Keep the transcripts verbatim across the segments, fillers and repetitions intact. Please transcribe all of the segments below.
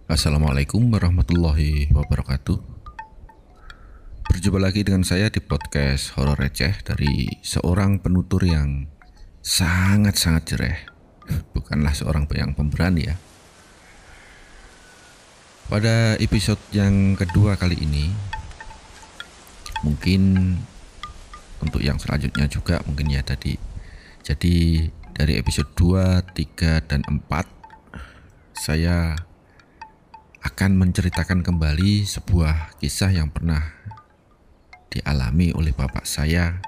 Assalamualaikum warahmatullahi wabarakatuh. Berjumpa lagi dengan saya di podcast Horor Receh dari seorang penutur yang sangat-sangat jereh. Bukanlah seorang yang pemberani ya. Pada episode yang kedua kali ini, mungkin untuk yang selanjutnya juga mungkin ya tadi. Jadi dari episode dua, tiga, dan empat saya akan menceritakan kembali sebuah kisah yang pernah dialami oleh bapak saya.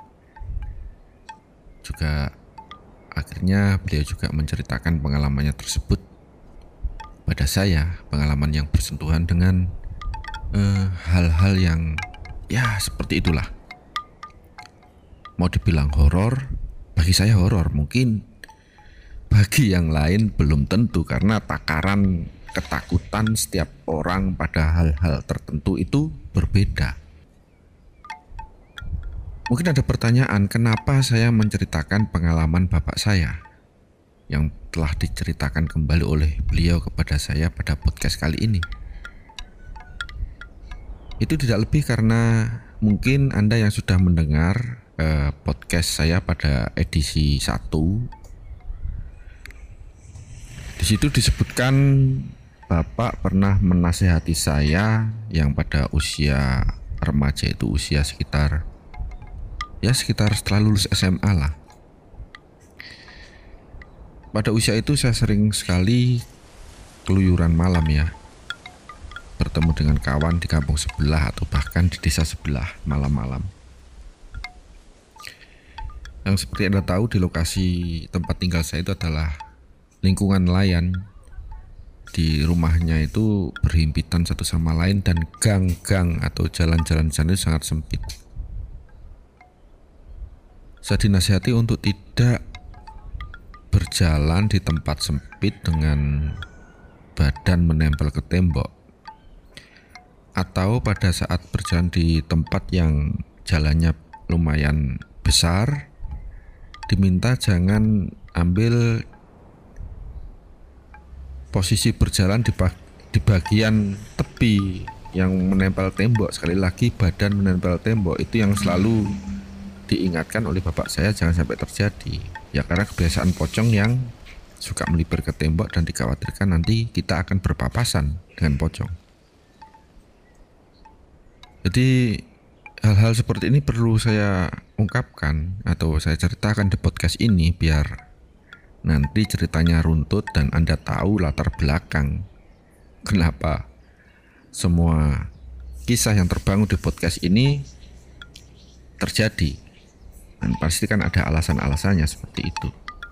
Juga akhirnya beliau juga menceritakan pengalamannya tersebut pada saya, pengalaman yang bersentuhan dengan eh, hal-hal yang ya seperti itulah. Mau dibilang horor, bagi saya horor, mungkin bagi yang lain belum tentu, karena takaran ketakutan setiap orang pada hal-hal tertentu itu berbeda. Mungkin ada pertanyaan, kenapa saya menceritakan pengalaman bapak saya yang telah diceritakan kembali oleh beliau kepada saya pada podcast kali ini. Itu tidak lebih karena mungkin Anda yang sudah mendengar eh, podcast saya pada edisi satu. Di situ disebutkan Bapak pernah menasehati saya yang pada usia remaja, itu usia sekitar ya sekitar setelah lulus S M A lah. Pada usia itu saya sering sekali keluyuran malam ya, bertemu dengan kawan di kampung sebelah atau bahkan di desa sebelah malam-malam. Yang seperti Anda tahu, di lokasi tempat tinggal saya itu adalah lingkungan nelayan. Di rumahnya itu berhimpitan satu sama lain dan gang-gang atau jalan-jalan sana itu sangat sempit. Saya dinasihati untuk tidak berjalan di tempat sempit dengan badan menempel ke tembok, atau pada saat berjalan di tempat yang jalannya lumayan besar, diminta jangan ambil posisi berjalan di, bag, di bagian tepi yang menempel tembok. Sekali lagi, badan menempel tembok itu yang selalu diingatkan oleh bapak saya jangan sampai terjadi. Ya karena kebiasaan pocong yang suka melipir ke tembok dan dikhawatirkan nanti kita akan berpapasan dengan pocong. Jadi hal-hal seperti ini perlu saya ungkapkan atau saya ceritakan di podcast ini biar nanti ceritanya runtut dan Anda tahu latar belakang kenapa semua kisah yang terbangun di podcast ini terjadi. Dan pasti kan ada alasan-alasannya seperti itu.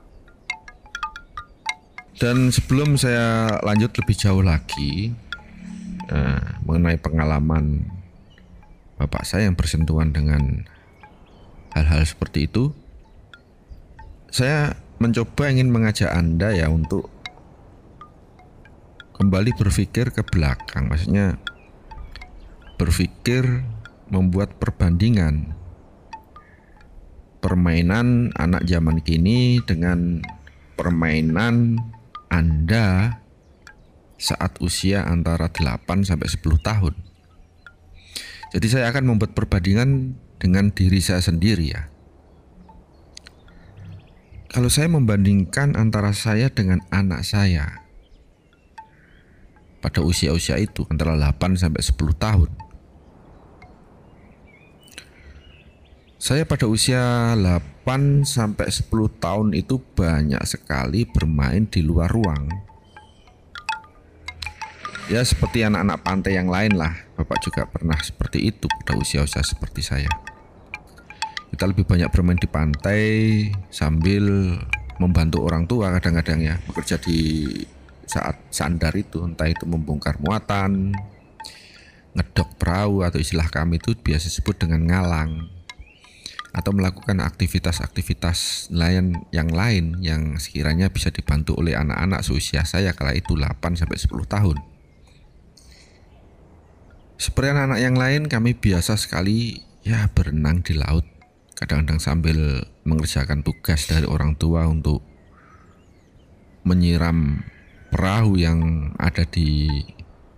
Dan sebelum saya lanjut lebih jauh lagi eh, mengenai pengalaman bapak saya yang bersentuhan dengan hal-hal seperti itu, saya mencoba ingin mengajak Anda ya untuk kembali berpikir ke belakang. Maksudnya berpikir membuat perbandingan permainan anak zaman kini dengan permainan Anda saat usia antara delapan sampai sepuluh tahun. Jadi saya akan membuat perbandingan dengan diri saya sendiri ya. Kalau saya membandingkan antara saya dengan anak saya pada usia-usia itu antara delapan sampai sepuluh tahun. Saya pada usia delapan sampai sepuluh tahun itu banyak sekali bermain di luar ruang. Ya seperti anak-anak pantai yang lain lah. Bapak juga pernah seperti itu pada usia-usia seperti saya. Kita lebih banyak bermain di pantai sambil membantu orang tua kadang-kadang ya, bekerja di saat sandar itu, entah itu membongkar muatan, ngedok perahu atau istilah kami itu biasa disebut dengan ngalang, atau melakukan aktivitas-aktivitas lain yang lain yang sekiranya bisa dibantu oleh anak-anak seusia saya kala itu delapan sampai sepuluh tahun. Seperti anak-anak yang lain, kami biasa sekali ya berenang di laut, kadang-kadang sambil mengerjakan tugas dari orang tua untuk menyiram perahu yang ada di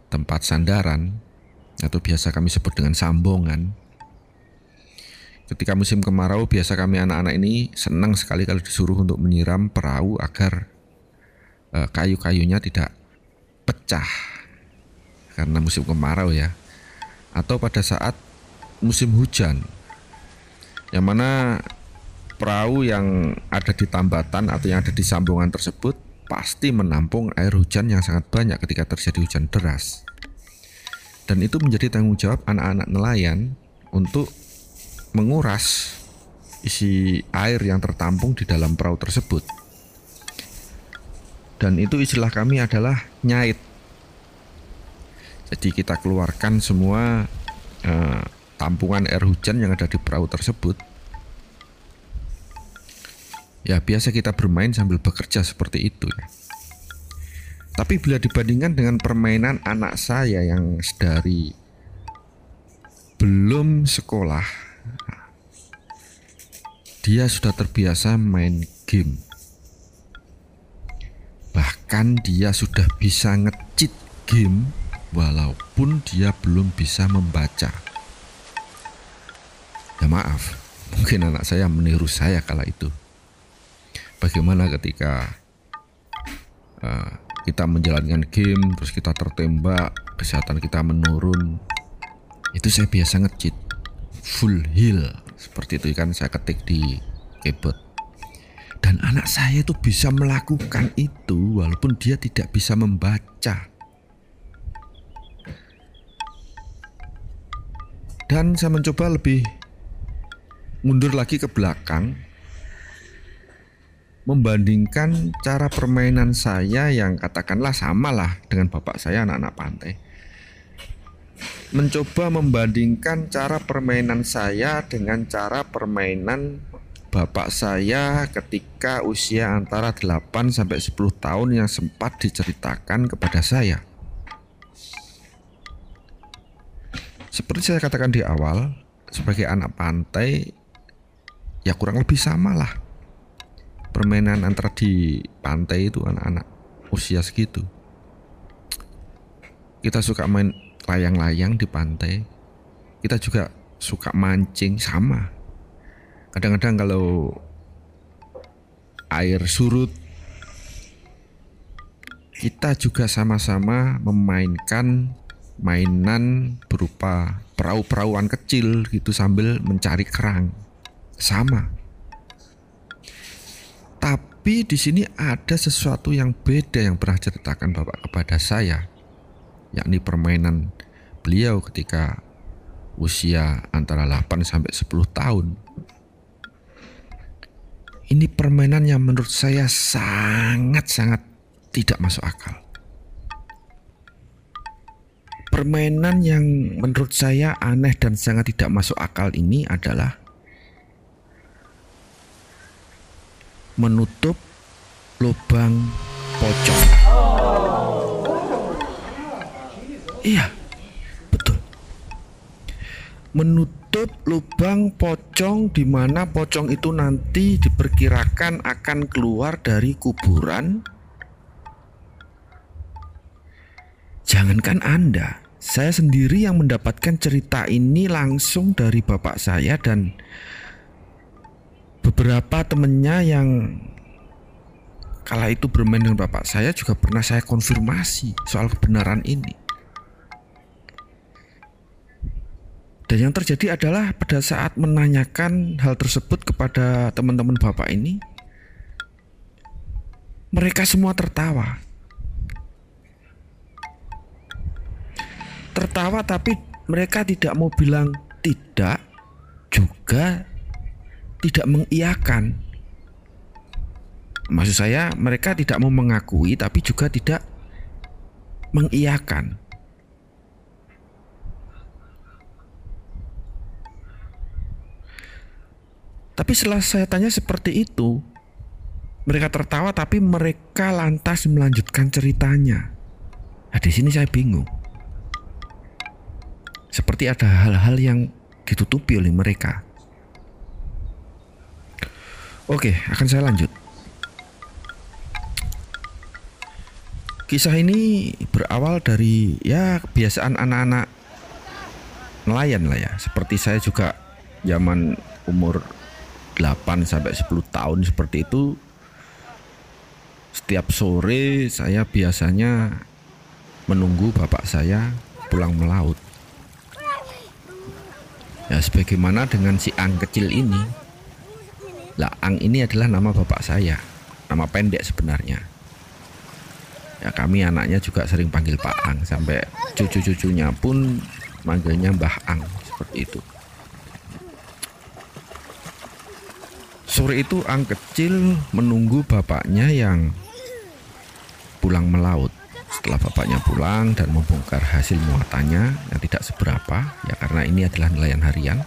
tempat sandaran atau biasa kami sebut dengan sambongan. Ketika musim kemarau, biasa kami anak-anak ini senang sekali kalau disuruh untuk menyiram perahu agar uh, kayu-kayunya tidak pecah karena musim kemarau ya. Atau pada saat musim hujan, yang mana perahu yang ada di tambatan atau yang ada di sambungan tersebut pasti menampung air hujan yang sangat banyak ketika terjadi hujan deras. Dan itu menjadi tanggung jawab anak-anak nelayan untuk menguras isi air yang tertampung di dalam perahu tersebut. Dan itu istilah kami adalah nyait. Jadi kita keluarkan semua eh, tampungan air hujan yang ada di perahu tersebut. Ya biasa kita bermain sambil bekerja seperti itu ya. Tapi bila dibandingkan dengan permainan anak saya yang sedari belum sekolah, dia sudah terbiasa main game. Bahkan dia sudah bisa nge-cheat game walaupun dia belum bisa membaca. Ya maaf, mungkin anak saya meniru saya kala itu. Bagaimana ketika uh, kita menjalankan game, terus kita tertembak, kesehatan kita menurun. Itu saya biasa nge-cheat full heal. Seperti itu kan saya ketik di keyboard. Dan anak saya itu bisa melakukan itu walaupun dia tidak bisa membaca. Dan saya mencoba lebih mundur lagi ke belakang, membandingkan cara permainan saya yang katakanlah samalah dengan bapak saya anak-anak pantai. Mencoba membandingkan cara permainan saya dengan cara permainan bapak saya ketika usia antara delapan sampai sepuluh tahun yang sempat diceritakan kepada saya. Seperti saya katakan di awal, sebagai anak pantai ya kurang lebih sama lah. Permainan antara di pantai itu anak-anak usia segitu. Kita suka main layang-layang di pantai. Kita juga suka mancing sama. Kadang-kadang kalau air surut, kita juga sama-sama memainkan mainan berupa perahu-perahuan kecil gitu sambil mencari kerang. Sama. Tapi di sini ada sesuatu yang beda yang pernah ceritakan Bapak kepada saya, yakni permainan beliau ketika usia antara delapan sampai sepuluh tahun. Ini permainan yang menurut saya sangat-sangat tidak masuk akal. Permainan yang menurut saya aneh dan sangat tidak masuk akal ini adalah menutup lubang pocong. Iya, betul. Menutup lubang pocong di mana pocong itu nanti diperkirakan akan keluar dari kuburan. Jangankan Anda, saya sendiri yang mendapatkan cerita ini langsung dari bapak saya dan beberapa temennya yang kala itu bermain dengan bapak saya juga pernah saya konfirmasi soal kebenaran ini. Dan yang terjadi adalah pada saat menanyakan hal tersebut kepada teman-teman bapak ini, mereka semua tertawa. Tertawa tapi mereka tidak mau bilang tidak, juga tidak mengiyakan. Maksud saya mereka tidak mau mengakui tapi juga tidak mengiyakan. Tapi setelah saya tanya seperti itu, mereka tertawa tapi mereka lantas melanjutkan ceritanya. Nah, di sini saya bingung. Seperti ada hal-hal yang ditutupi oleh mereka. Oke, akan saya lanjut. Kisah ini berawal dari ya kebiasaan anak-anak nelayan lah ya. Seperti saya juga zaman umur delapan sampai sepuluh tahun seperti itu. Setiap sore saya biasanya menunggu bapak saya pulang melaut. Ya sebagaimana dengan si Ang kecil ini. Lah Ang ini adalah nama bapak saya, nama pendek sebenarnya. Ya kami anaknya juga sering panggil Pak Ang, sampai cucu-cucunya pun manggilnya Mbah Ang, seperti itu. Sore itu Ang kecil menunggu bapaknya yang pulang melaut. Setelah bapaknya pulang dan membongkar hasil muatannya yang tidak seberapa, ya karena ini adalah nelayan harian,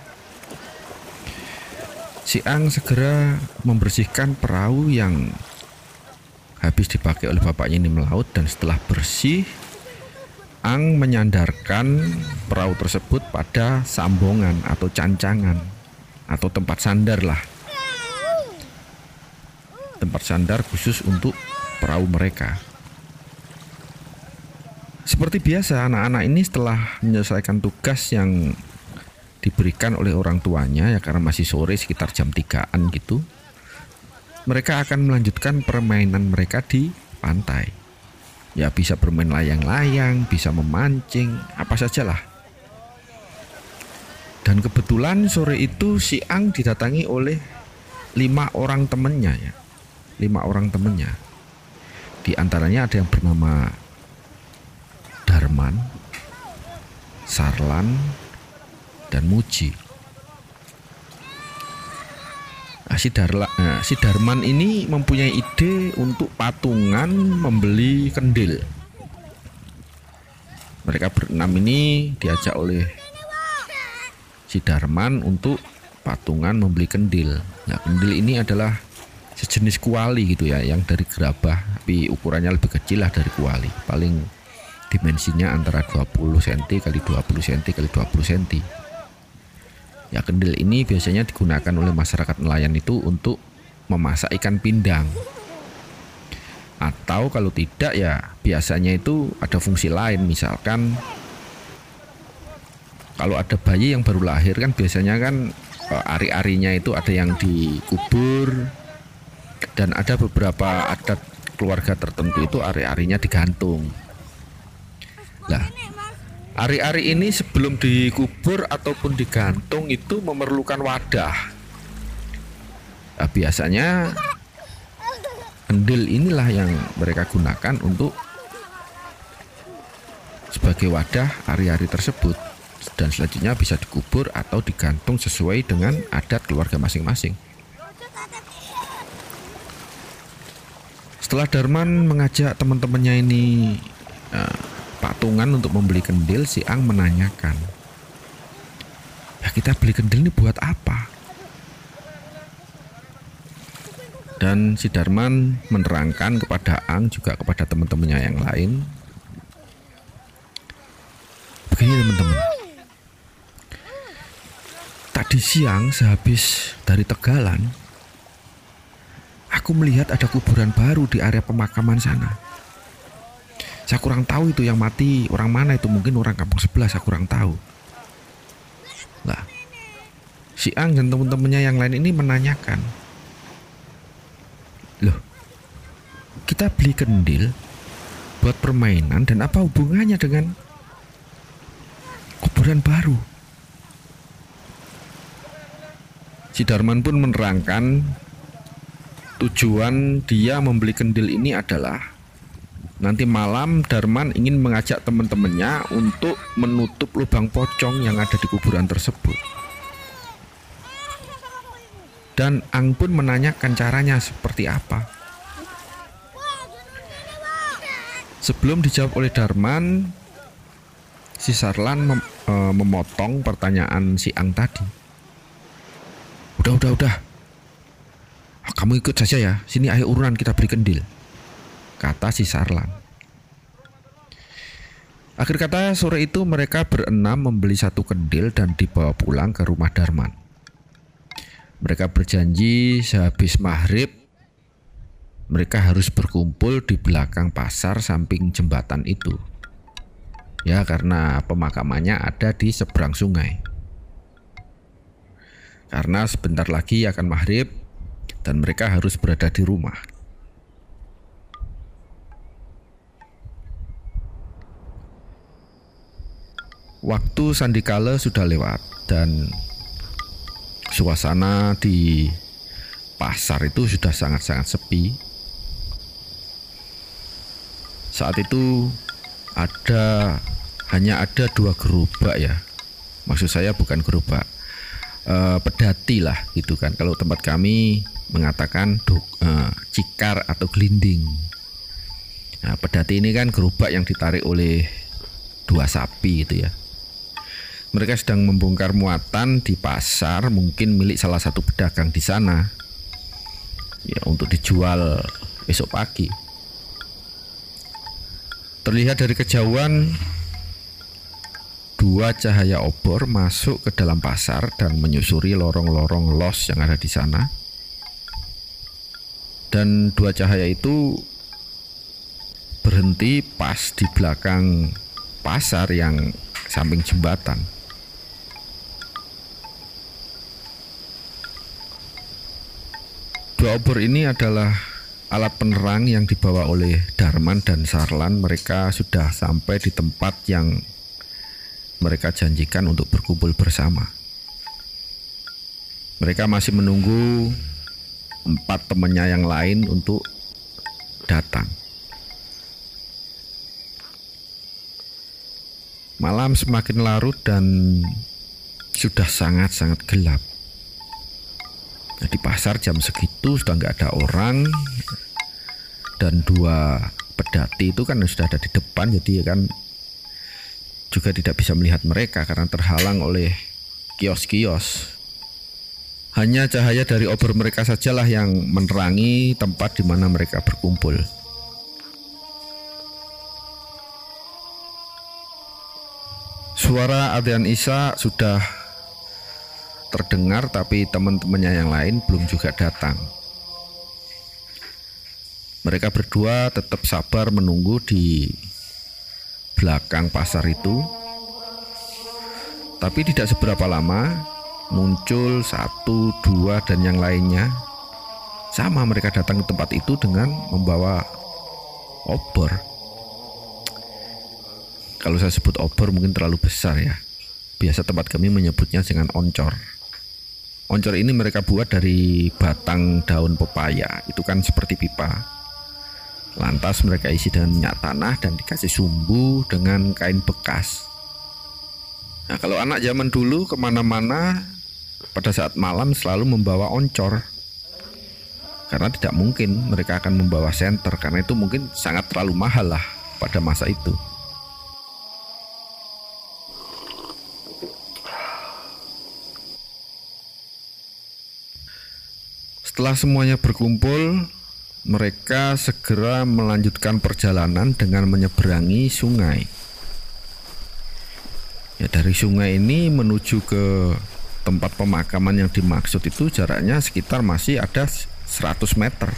si Ang segera membersihkan perahu yang habis dipakai oleh bapaknya ini melaut, dan setelah bersih, Ang menyandarkan perahu tersebut pada sambongan atau cancangan atau tempat sandar lah. Tempat sandar khusus untuk perahu mereka. Seperti biasa, anak-anak ini setelah menyelesaikan tugas yang diberikan oleh orang tuanya, ya karena masih sore sekitar jam tigaan gitu, mereka akan melanjutkan permainan mereka di pantai. Ya bisa bermain layang-layang, bisa memancing, apa sajalah. Dan kebetulan sore itu si Ang didatangi oleh lima orang temannya ya. Lima orang temannya. Di antaranya ada yang bernama Darman, Sarlan, dan Muji. Nah, si, Darla, nah, si Darman ini mempunyai ide untuk patungan membeli kendil. Mereka berenam ini diajak oleh si Darman untuk patungan membeli kendil. Nah, kendil ini adalah sejenis kuali gitu ya, yang dari gerabah, tapi ukurannya lebih kecil lah dari kuali. Paling dimensinya antara dua puluh sentimeter kali dua puluh sentimeter kali dua puluh sentimeter. Ya kendil ini biasanya digunakan oleh masyarakat nelayan itu untuk memasak ikan pindang. Atau kalau tidak ya biasanya itu ada fungsi lain, misalkan kalau ada bayi yang baru lahir kan biasanya kan ari-arinya itu ada yang dikubur, dan ada beberapa adat keluarga tertentu itu ari-arinya digantung. Lah, ari-ari ini sebelum dikubur ataupun digantung itu memerlukan wadah. Nah, biasanya kendil inilah yang mereka gunakan untuk sebagai wadah ari-ari tersebut, dan selanjutnya bisa dikubur atau digantung sesuai dengan adat keluarga masing-masing. Setelah Darman mengajak teman-temannya ini uh, patungan untuk membeli kendil, si Ang menanyakan, ya kita beli kendil ini buat apa? Dan si Darman menerangkan kepada Ang, juga kepada teman-temannya yang lain, begini teman-teman, tadi siang sehabis dari Tegalan, aku melihat ada kuburan baru di area pemakaman sana. Saya kurang tahu itu yang mati orang mana, itu mungkin orang kampung sebelah, saya kurang tahu. Lah, si Ang dan teman-temannya yang lain ini menanyakan, loh, kita beli kendil buat permainan dan apa hubungannya dengan kuburan baru? Si Darman pun menerangkan tujuan dia membeli kendil ini adalah nanti malam Darman ingin mengajak teman-temannya untuk menutup lubang pocong yang ada di kuburan tersebut. Dan Ang pun menanyakan caranya seperti apa. Sebelum dijawab oleh Darman, si Sarlan mem e, memotong pertanyaan si Ang tadi. Udah, udah, udah. Kamu ikut saja ya. Sini ayo urunan kita beli kendil, kata si Sarlan. Akhir kata sore itu mereka berenam membeli satu kendil dan dibawa pulang ke rumah Darman. Mereka berjanji sehabis maghrib mereka harus berkumpul di belakang pasar samping jembatan itu. Ya, karena pemakamannya ada di seberang sungai. Karena sebentar lagi akan maghrib dan mereka harus berada di rumah. Waktu sandikala sudah lewat dan suasana di pasar itu sudah sangat-sangat sepi. Saat itu ada hanya ada dua gerobak ya. Maksud saya bukan gerobak, e, pedati lah gitu kan. Kalau tempat kami mengatakan duk, e, cikar atau gelinding. Nah, pedati ini kan gerobak yang ditarik oleh dua sapi gitu ya. Mereka sedang membongkar muatan di pasar, mungkin milik salah satu pedagang di sana, ya untuk dijual esok pagi. Terlihat dari kejauhan dua cahaya obor masuk ke dalam pasar dan menyusuri lorong-lorong los yang ada di sana. Dan dua cahaya itu berhenti pas di belakang pasar yang samping jembatan. Dua obor ini adalah alat penerang yang dibawa oleh Darman dan Sarlan. Mereka sudah sampai di tempat yang mereka janjikan untuk berkumpul bersama. Mereka masih menunggu empat temannya yang lain untuk datang. Malam semakin larut dan sudah sangat-sangat gelap. Nah, di pasar jam segitu sudah nggak ada orang, dan dua pedati itu kan sudah ada di depan, jadi kan juga tidak bisa melihat mereka karena terhalang oleh kios-kios. Hanya cahaya dari obor mereka sajalah yang menerangi tempat di mana mereka berkumpul. Suara adzan Isya sudah terdengar, tapi teman-temannya yang lain belum juga datang. Mereka berdua tetap sabar menunggu di belakang pasar itu. Tapi tidak seberapa lama muncul satu, dua, dan yang lainnya. Sama, mereka datang ke tempat itu dengan membawa obor. Kalau saya sebut obor mungkin terlalu besar ya. Biasa tempat kami menyebutnya dengan oncor. Oncor ini mereka buat dari batang daun pepaya, itu kan seperti pipa. Lantas mereka isi dengan minyak tanah dan dikasih sumbu dengan kain bekas. Nah, kalau anak zaman dulu kemana-mana pada saat malam selalu membawa oncor. Karena tidak mungkin mereka akan membawa senter, karena itu mungkin sangat terlalu mahal lah pada masa itu. Setelah semuanya berkumpul, mereka segera melanjutkan perjalanan dengan menyeberangi sungai. Ya, dari sungai ini menuju ke tempat pemakaman yang dimaksud itu jaraknya sekitar masih ada seratus meter.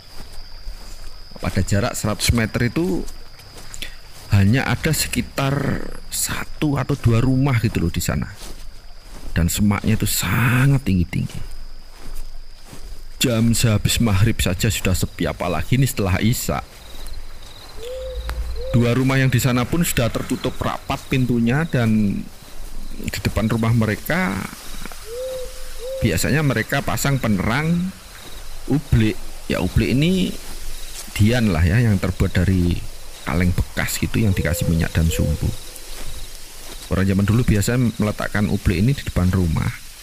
Pada jarak seratus meter itu hanya ada sekitar satu atau dua rumah gitu loh di sana. Dan semaknya itu sangat tinggi-tinggi. Jam sehabis maghrib saja sudah sepi, apalagi ini setelah Isya. Dua rumah yang di sana pun sudah tertutup rapat pintunya, dan di depan rumah mereka biasanya mereka pasang penerang ublik. Ya, ublik ini dian lah ya, yang terbuat dari kaleng bekas gitu yang dikasih minyak dan sumbu. Orang zaman dulu biasa meletakkan ublik ini di depan rumah.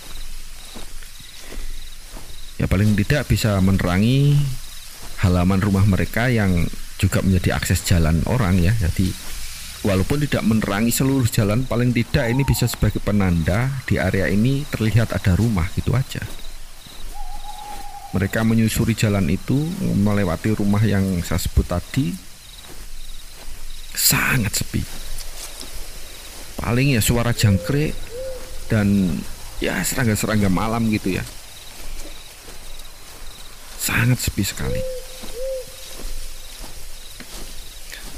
Ya, paling tidak bisa menerangi halaman rumah mereka yang juga menjadi akses jalan orang ya. Jadi walaupun tidak menerangi seluruh jalan, paling tidak ini bisa sebagai penanda di area ini terlihat ada rumah gitu aja. Mereka menyusuri jalan itu, melewati rumah yang saya sebut tadi. Sangat sepi. Paling ya suara jangkrik dan ya serangga-serangga malam gitu ya. Sangat sepi sekali.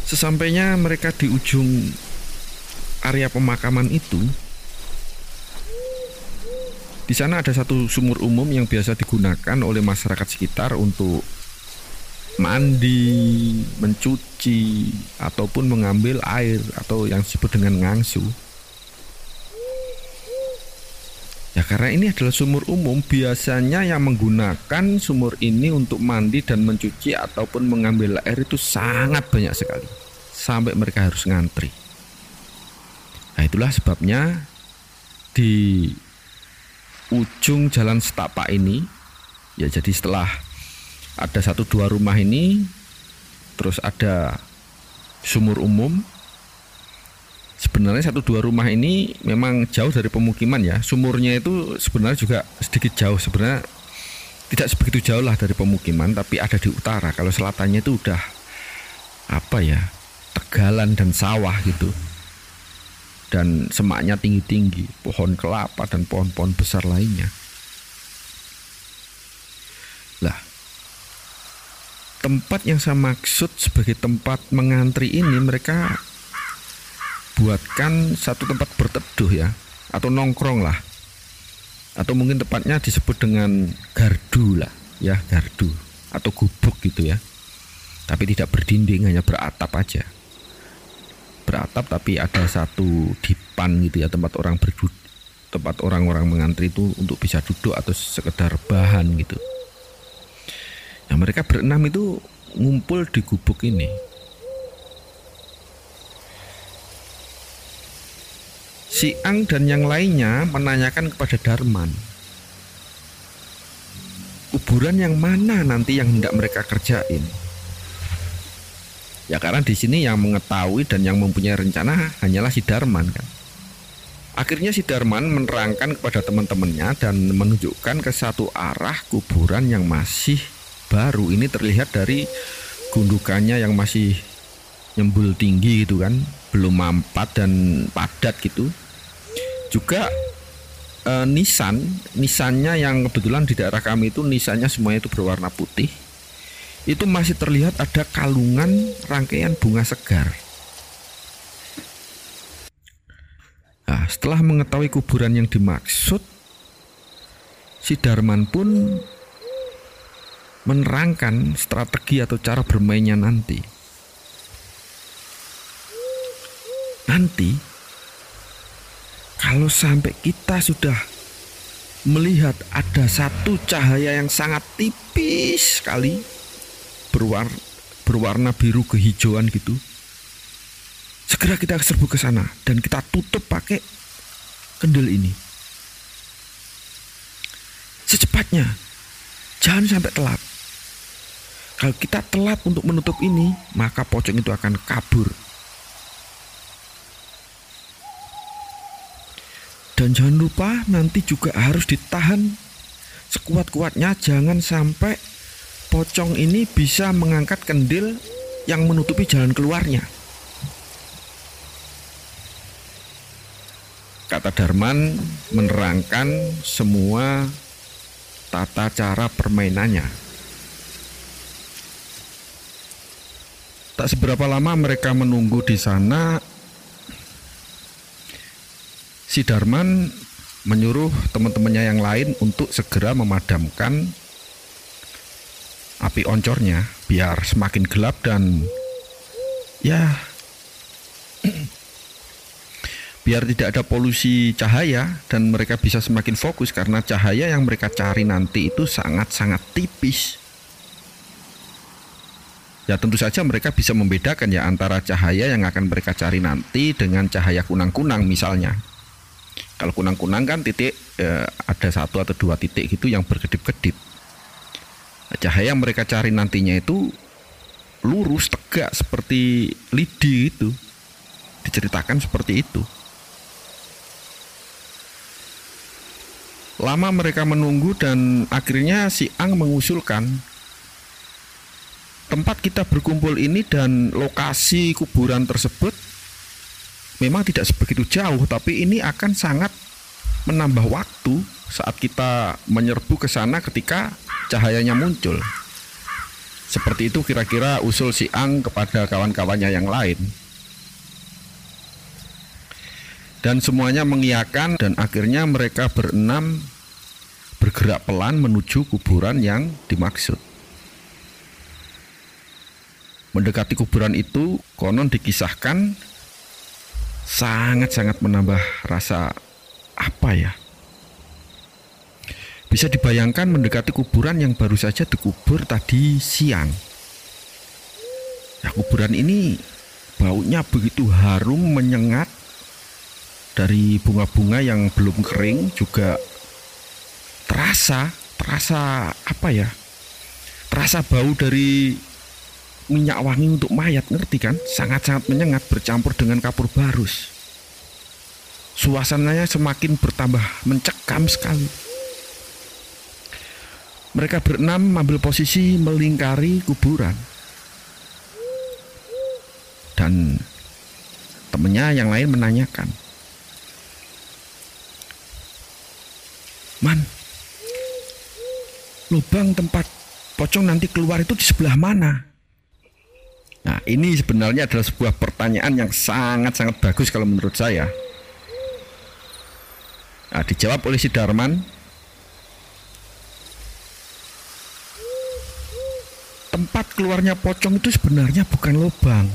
Sesampainya mereka di ujung area pemakaman itu, di sana ada satu sumur umum yang biasa digunakan oleh masyarakat sekitar untuk mandi, mencuci, ataupun mengambil air atau yang disebut dengan ngangsu. Ya karena ini adalah sumur umum, biasanya yang menggunakan sumur ini untuk mandi dan mencuci ataupun mengambil air itu sangat banyak sekali, sampai mereka harus ngantri. Nah itulah sebabnya di ujung jalan setapak ini, ya jadi setelah ada satu dua rumah ini, terus ada sumur umum. Sebenarnya satu dua rumah ini memang jauh dari pemukiman ya. Sumurnya itu sebenarnya juga sedikit jauh, sebenarnya tidak sebegitu jauh lah dari pemukiman, tapi ada di utara. Kalau selatannya itu udah apa ya, tegalan dan sawah gitu. Dan semaknya tinggi-tinggi, pohon kelapa dan pohon-pohon besar lainnya. Lah, tempat yang saya maksud sebagai tempat mengantri ini mereka buatkan satu tempat berteduh ya, atau nongkrong lah, atau mungkin tepatnya disebut dengan gardu lah ya, gardu atau gubuk gitu ya, tapi tidak berdinding, hanya beratap aja, beratap tapi ada satu dipan gitu ya, tempat orang berduduk, tempat orang-orang mengantri itu untuk bisa duduk atau sekedar bahan gitu. Nah mereka berenam itu ngumpul di gubuk ini. Si Ang dan yang lainnya menanyakan kepada Darman, kuburan yang mana nanti yang hendak mereka kerjain. Ya karena di sini yang mengetahui dan yang mempunyai rencana hanyalah si Darman kan. Akhirnya si Darman menerangkan kepada teman-temannya dan menunjukkan ke satu arah kuburan yang masih baru. Ini terlihat dari gundukannya yang masih nyembul tinggi gitu kan, belum mampat dan padat gitu. Juga eh, nisan, nisannya yang kebetulan di daerah kami itu nisannya semuanya itu berwarna putih. Itu masih terlihat ada kalungan rangkaian bunga segar. Nah, setelah mengetahui kuburan yang dimaksud, si Darman pun menerangkan strategi atau cara bermainnya nanti. Nanti kalau sampai kita sudah melihat ada satu cahaya yang sangat tipis sekali, berwarna, berwarna biru kehijauan gitu, segera kita serbu ke sana dan kita tutup pakai kendel ini. Secepatnya, jangan sampai telat. Kalau kita telat untuk menutup ini, maka pocong itu akan kabur. Dan jangan lupa nanti juga harus ditahan sekuat-kuatnya, jangan sampai pocong ini bisa mengangkat kendil yang menutupi jalan keluarnya. Kata Darman menerangkan semua tata cara permainannya. Tak seberapa lama mereka menunggu di sana. Si Darman menyuruh teman-temannya yang lain untuk segera memadamkan api oncornya biar semakin gelap dan ya biar tidak ada polusi cahaya dan mereka bisa semakin fokus karena cahaya yang mereka cari nanti itu sangat-sangat tipis. Ya tentu saja mereka bisa membedakan ya antara cahaya yang akan mereka cari nanti dengan cahaya kunang-kunang misalnya. Kalau kunang-kunang kan titik eh, ada satu atau dua titik gitu yang berkedip-kedip. Nah, cahaya yang mereka cari nantinya itu lurus tegak seperti lidi itu. Diceritakan seperti itu. Lama mereka menunggu dan akhirnya si Ang mengusulkan tempat kita berkumpul ini dan lokasi kuburan tersebut memang tidak sebegitu jauh, tapi ini akan sangat menambah waktu saat kita menyerbu ke sana ketika cahayanya muncul. Seperti itu kira-kira usul si Ang kepada kawan-kawannya yang lain. Dan semuanya mengiyakan dan akhirnya mereka berenam bergerak pelan menuju kuburan yang dimaksud. Mendekati kuburan itu konon dikisahkan sangat-sangat menambah rasa apa ya? Bisa dibayangkan mendekati kuburan yang baru saja dikubur tadi siang. Nah, kuburan ini baunya begitu harum menyengat dari bunga-bunga yang belum kering, juga terasa, terasa apa ya? Terasa bau dari minyak wangi untuk mayat, ngerti kan? Sangat-sangat menyengat bercampur dengan kapur barus. Suasananya semakin bertambah mencekam sekali. Mereka berenam mengambil posisi melingkari kuburan. Dan temennya yang lain menanyakan, "Man, lubang tempat pocong nanti keluar itu di sebelah mana?" Nah, ini sebenarnya adalah sebuah pertanyaan yang sangat-sangat bagus kalau menurut saya. Nah, dijawab oleh si Darman, tempat keluarnya pocong itu sebenarnya bukan lubang,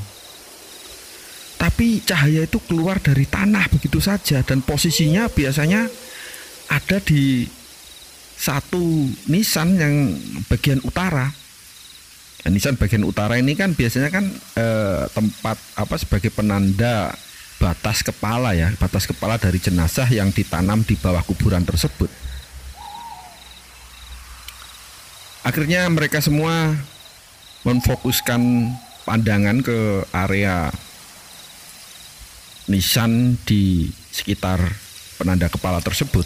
tapi cahaya itu keluar dari tanah begitu saja, dan posisinya biasanya ada di satu nisan yang bagian utara. Nah, nisan bagian utara ini kan biasanya kan eh, tempat apa sebagai penanda batas kepala ya, batas kepala dari jenazah yang ditanam di bawah kuburan tersebut. Akhirnya mereka semua memfokuskan pandangan ke area nisan di sekitar penanda kepala tersebut.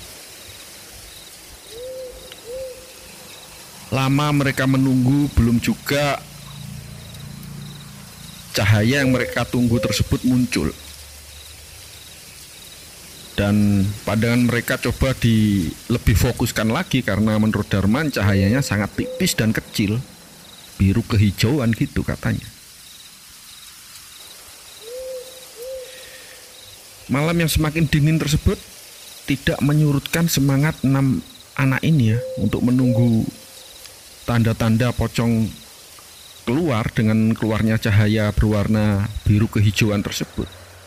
Lama mereka menunggu, belum juga cahaya yang mereka tunggu tersebut muncul. Dan pandangan mereka coba di lebih fokuskan lagi karena menurut Darman cahayanya sangat tipis dan kecil, biru kehijauan gitu katanya. Malam yang semakin dingin tersebut tidak menyurutkan semangat enam anak ini ya untuk menunggu tanda-tanda pocong keluar dengan keluarnya cahaya berwarna biru kehijauan tersebut.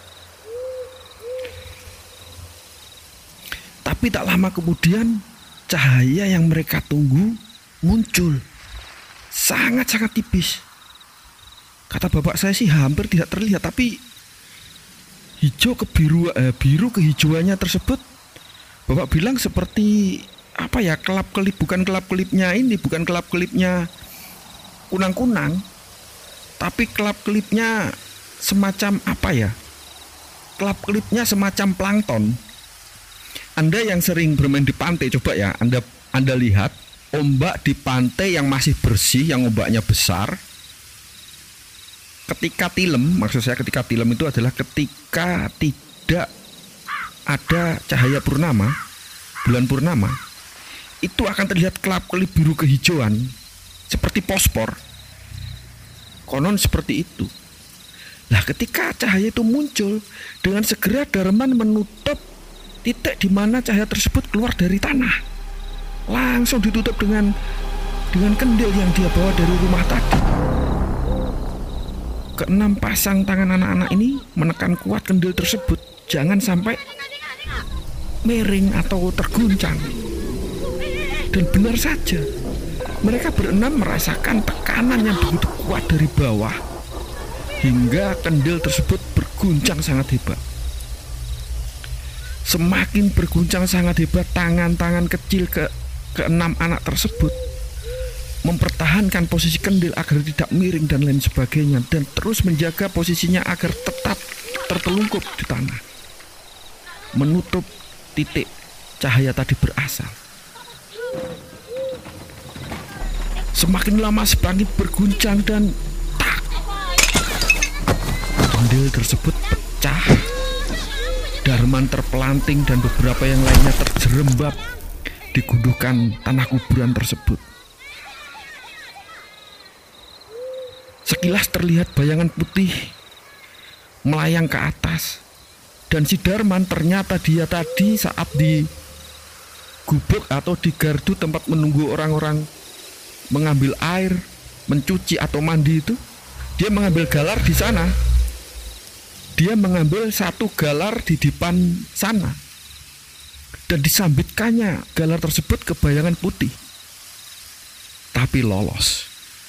Tapi tak lama kemudian cahaya yang mereka tunggu muncul. Sangat-sangat tipis. Kata bapak saya sih hampir tidak terlihat, tapi hijau ke biru, eh, biru kehijauannya tersebut bapak bilang seperti apa ya, kelap-kelip, bukan kelap-kelipnya ini, bukan kelap-kelipnya kunang-kunang, tapi kelap-kelipnya semacam apa ya, kelap-kelipnya semacam plankton. Anda yang sering bermain di pantai, coba ya Anda Anda lihat ombak di pantai yang masih bersih, yang ombaknya besar. Ketika tilem, maksud saya ketika tilem itu adalah ketika tidak ada cahaya purnama, bulan purnama, itu akan terlihat kelap-kelip biru kehijauan seperti fosfor. Konon seperti itu. Nah, ketika cahaya itu muncul, dengan segera Darman menutup titik di mana cahaya tersebut keluar dari tanah. Langsung ditutup dengan dengan kendil yang dia bawa dari rumah tadi. Keenam pasang tangan anak-anak ini menekan kuat kendil tersebut, jangan sampai miring atau terguncang. Dan benar saja, mereka berenam merasakan tekanan yang begitu kuat dari bawah hingga kendil tersebut berguncang sangat hebat. Semakin berguncang sangat hebat, tangan-tangan kecil ke keenam anak tersebut mempertahankan posisi kendil agar tidak miring dan lain sebagainya, dan terus menjaga posisinya agar tetap tertelungkup di tanah, menutup titik cahaya tadi berasal. Semakin lama semakin berguncang dan tak, kendil tersebut pecah. Darman terpelanting dan beberapa yang lainnya terjerembab di gundukan tanah kuburan tersebut. Sekilas terlihat bayangan putih melayang ke atas. Dan si Darman ternyata dia tadi saat di gubuk atau di gardu tempat menunggu orang-orang mengambil air, mencuci atau mandi itu, dia mengambil galar di sana. Dia mengambil satu galar di depan sana. Dan disambitkannya galar tersebut ke bayangan putih. Tapi lolos.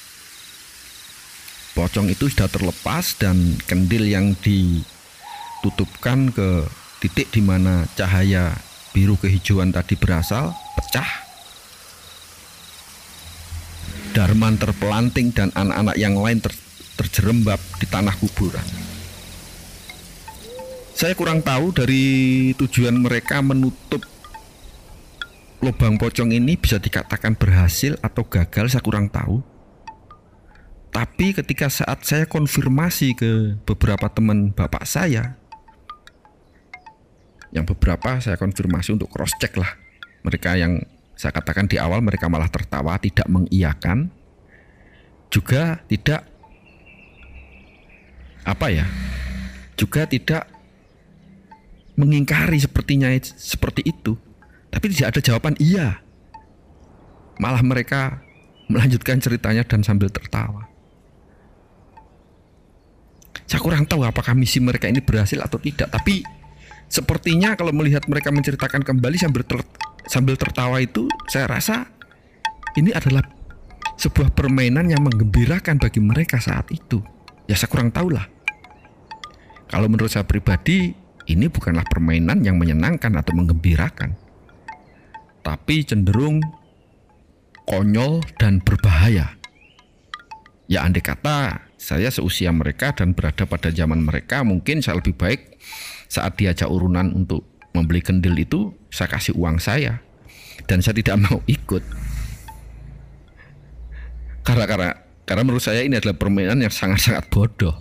Pocong itu sudah terlepas dan kendil yang ditutupkan ke titik di mana cahaya biru kehijauan tadi berasal pecah. Darman terpelanting dan anak-anak yang lain ter, terjerembab di tanah kuburan. Saya kurang tahu dari tujuan mereka menutup lubang pocong ini bisa dikatakan berhasil atau gagal, saya kurang tahu. Tapi ketika saat saya konfirmasi ke beberapa teman bapak saya, yang beberapa saya konfirmasi untuk cross check lah. Mereka yang saya katakan di awal mereka malah tertawa, tidak mengiyakan, juga tidak apa ya, juga tidak mengingkari sepertinya seperti itu. Tapi tidak ada jawaban iya. Malah mereka melanjutkan ceritanya dan sambil tertawa. Saya kurang tahu apakah misi mereka ini berhasil atau tidak. Tapi sepertinya kalau melihat mereka menceritakan kembali sambil ter, sambil tertawa itu, saya rasa ini adalah sebuah permainan yang menggembirakan bagi mereka saat itu. Ya saya kurang tahu lah. Kalau menurut saya pribadi, ini bukanlah permainan yang menyenangkan atau menggembirakan, tapi cenderung konyol dan berbahaya. Ya andai kata saya seusia mereka dan berada pada zaman mereka, mungkin saya lebih baik saat diajak urunan untuk membeli kendil itu, saya kasih uang saya dan saya tidak mau ikut. Karena karena karena menurut saya ini adalah permainan yang sangat-sangat bodoh.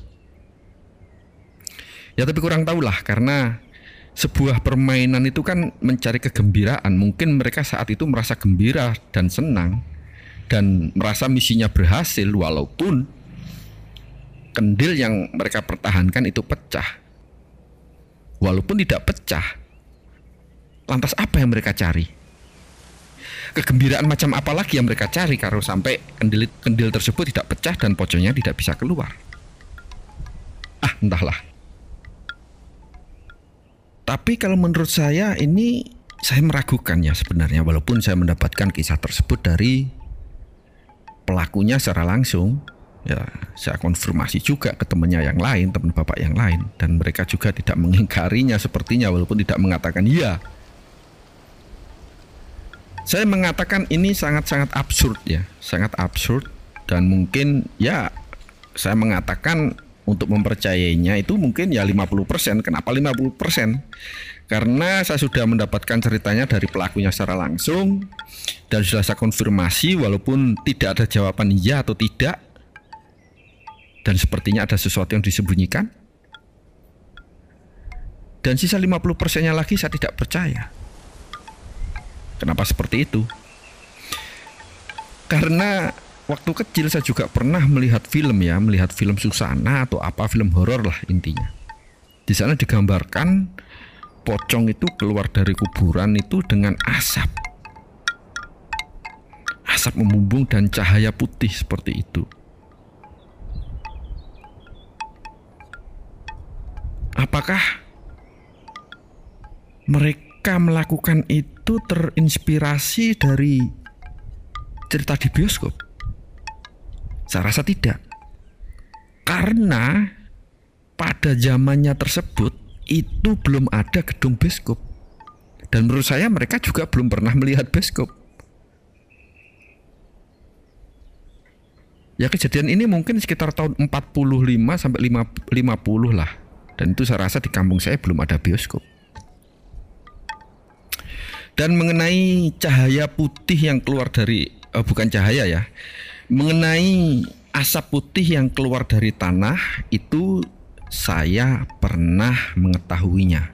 Ya tapi kurang tahulah, karena sebuah permainan itu kan mencari kegembiraan. Mungkin mereka saat itu merasa gembira dan senang dan merasa misinya berhasil walaupun kendil yang mereka pertahankan itu pecah. Walaupun tidak pecah, lantas apa yang mereka cari? Kegembiraan macam apa lagi yang mereka cari kalau sampai kendil, kendil tersebut tidak pecah dan pocongnya tidak bisa keluar? Ah, entahlah. Tapi kalau menurut saya ini, saya meragukan ya sebenarnya, walaupun saya mendapatkan kisah tersebut dari pelakunya secara langsung. Ya, saya konfirmasi juga ke temannya yang lain, teman bapak yang lain, dan mereka juga tidak mengingkarinya sepertinya, walaupun tidak mengatakan iya. Saya mengatakan ini sangat-sangat absurd ya, sangat absurd, dan mungkin ya saya mengatakan untuk mempercayainya itu mungkin ya lima puluh persen. Kenapa lima puluh persen? Karena saya sudah mendapatkan ceritanya dari pelakunya secara langsung dan sudah saya konfirmasi walaupun tidak ada jawaban iya atau tidak, dan sepertinya ada sesuatu yang disembunyikan. Dan sisa lima puluh persennya lagi saya tidak percaya. Kenapa seperti itu? Karena waktu kecil saya juga pernah melihat film ya, melihat film Susana atau apa, film horor lah intinya. Di sana digambarkan pocong itu keluar dari kuburan itu dengan asap. Asap membumbung dan cahaya putih seperti itu. Apakah mereka melakukan itu terinspirasi dari cerita di bioskop? Saya rasa tidak. Karena pada zamannya tersebut itu belum ada gedung bioskop. Dan menurut saya mereka juga belum pernah melihat bioskop. Ya kejadian ini mungkin sekitar tahun empat puluh lima sampai lima puluh lah. Dan itu saya rasa di kampung saya belum ada bioskop. Dan mengenai cahaya putih yang keluar dari eh, bukan cahaya ya, mengenai asap putih yang keluar dari tanah itu saya pernah mengetahuinya.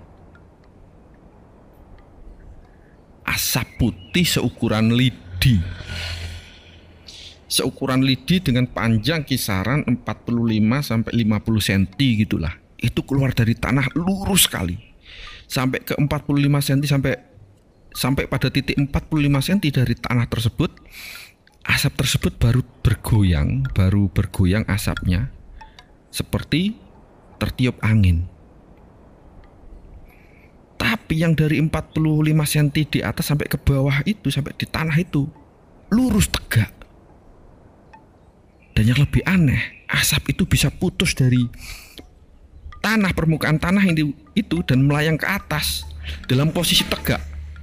Asap putih seukuran lidi seukuran lidi dengan panjang kisaran empat puluh lima sampai lima puluh sentimeter gitulah. Itu keluar dari tanah lurus sekali. Sampai ke empat puluh lima sentimeter sampai sampai pada titik empat puluh lima sentimeter dari tanah tersebut. Asap tersebut baru bergoyang, baru bergoyang asapnya seperti tertiup angin. Tapi yang dari empat puluh lima sentimeter di atas sampai ke bawah itu, sampai di tanah itu lurus tegak. Dan yang lebih aneh, asap itu bisa putus dari tanah, permukaan tanah ini itu dan melayang ke atas dalam posisi tegak.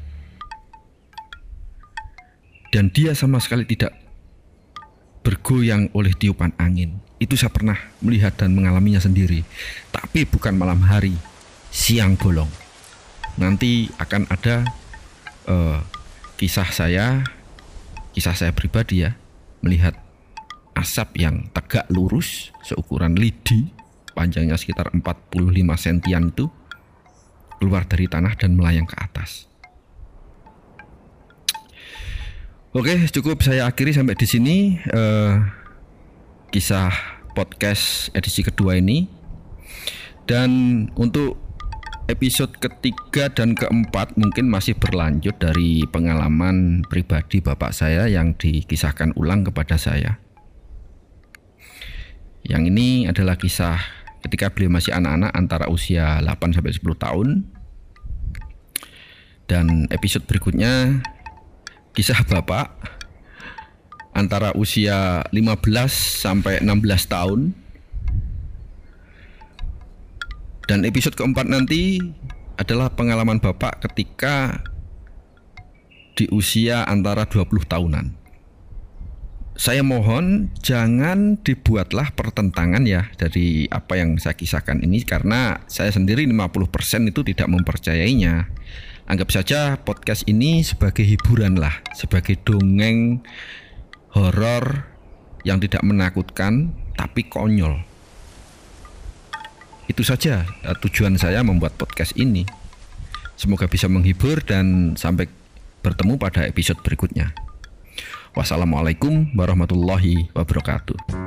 Dan dia sama sekali tidak bergoyang oleh tiupan angin. Itu saya pernah melihat dan mengalaminya sendiri. Tapi bukan malam hari, siang bolong. Nanti akan ada uh, kisah saya, kisah saya pribadi ya, melihat asap yang tegak lurus seukuran lidi, panjangnya sekitar empat puluh lima sentimeter itu keluar dari tanah dan melayang ke atas. Oke, cukup saya akhiri sampai di sini uh, kisah podcast edisi kedua ini. Dan untuk episode ketiga dan keempat mungkin masih berlanjut dari pengalaman pribadi bapak saya yang dikisahkan ulang kepada saya. Yang ini adalah kisah ketika beliau masih anak-anak antara usia delapan sampai sepuluh tahun. Dan episode berikutnya kisah bapak antara usia lima belas sampai enam belas tahun. Dan episode keempat nanti adalah pengalaman bapak ketika di usia antara dua puluh tahunan. Saya mohon jangan dibuatlah pertentangan ya dari apa yang saya kisahkan ini, karena saya sendiri lima puluh persen itu tidak mempercayainya. Anggap saja podcast ini sebagai hiburan lah, sebagai dongeng horor yang tidak menakutkan tapi konyol. Itu saja tujuan saya membuat podcast ini. Semoga bisa menghibur dan sampai bertemu pada episode berikutnya. Wassalamualaikum warahmatullahi wabarakatuh.